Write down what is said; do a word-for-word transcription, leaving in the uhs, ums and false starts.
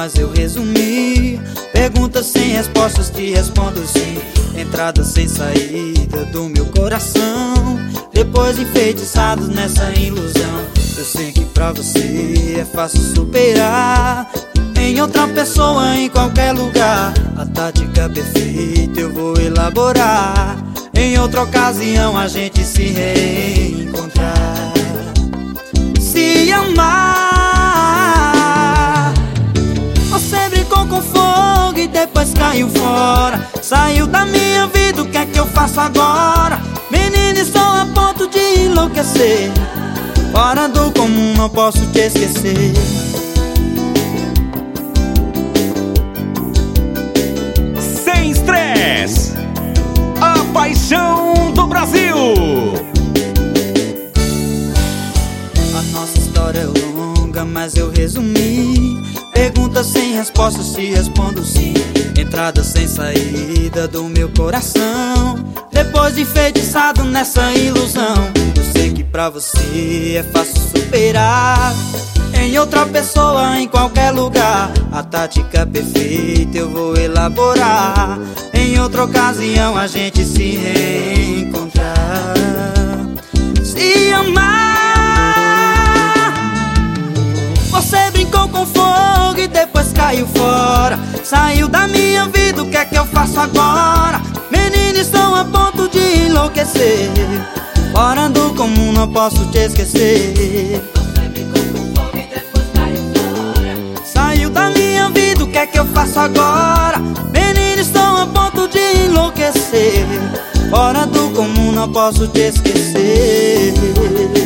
mas eu resumi. Perguntas sem respostas, te respondo sim. Entrada sem saída do meu coração. Depois enfeitiçados nessa ilusão. Eu sei que pra você é fácil superar. Em outra pessoa, em qualquer lugar, a tática perfeita eu vou elaborar. Em outra ocasião a gente se reencontrar. Se amar. Você brincou com fogo e depois caiu fora. Saiu da minha vida, o que é que eu faço agora? Menina, estou a ponto de enlouquecer. Fora do comum, não posso te esquecer. Sem estresse, a paixão do Brasil. A nossa história é longa, mas eu resumi. Perguntas sem respostas, te respondo sim. Entrada sem saída do meu coração. Depois de enfeitiçado nessa ilusão. Eu sei que pra você é fácil superar. Em outra pessoa, em qualquer lugar, a tática perfeita eu vou elaborar. Em outra ocasião a gente se reencontrar. Se amar. Você brincou com fogo e depois caiu fora. Saiu da minha vida, o que é que eu faço agora? Menina, estou a ponto de enlouquecer. Fora do comum, não posso te esquecer. Você brincou com fogo e depois caiu fora. Saiu da minha vida, o que é que eu faço agora? Menina, estou a ponto de enlouquecer. Fora do comum, não posso te esquecer.